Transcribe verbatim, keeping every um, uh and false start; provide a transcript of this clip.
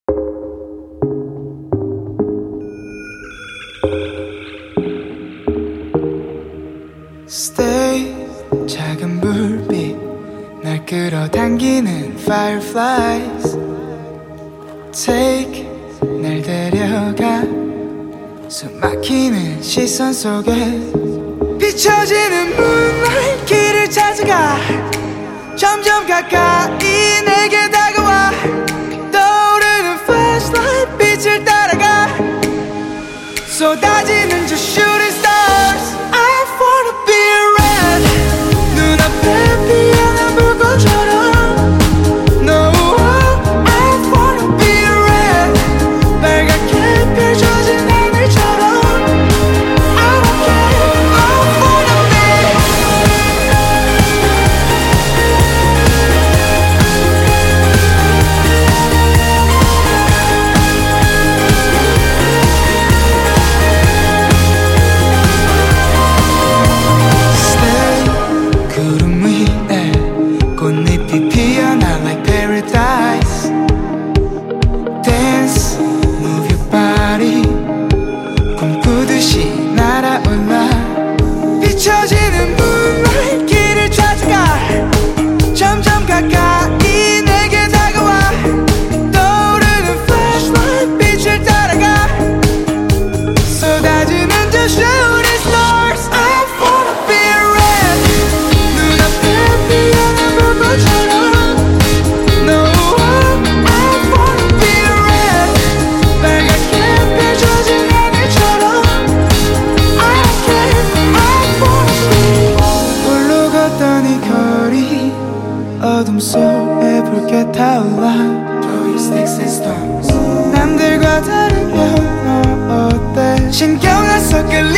Stay 작은 불빛 날 끌어당기는 fireflies Take 날 데려가 숨 막히는 시선 속에 비춰지는 moonlight 길을 찾아가 점점 가까이 내게 다가와 떠오르는 flashlight 빛을 따라가 쏟아지는 저 shooting stars I wanna be red 눈앞에 피어난 불꽃처럼 No I wanna be red 빨갛게 펼쳐진 하늘처럼 I don't care I wanna 비춰지는 moonlight 길을 찾아가 점점 가까이 내게 다가와 떠오르는 flashlight 빛을 따라가 쏟아지는 저 shooting stars I wanna be red 눈앞에 피어난 불꽃처럼 No I wanna be red 빨갛게 펼쳐진 하늘처럼 I don't care 홀로 걷던 이 거리 어둠 속에 붉게 타올라 Throwing sticks and stones 남들과 다르면 너 어때 신경 안 써 끌리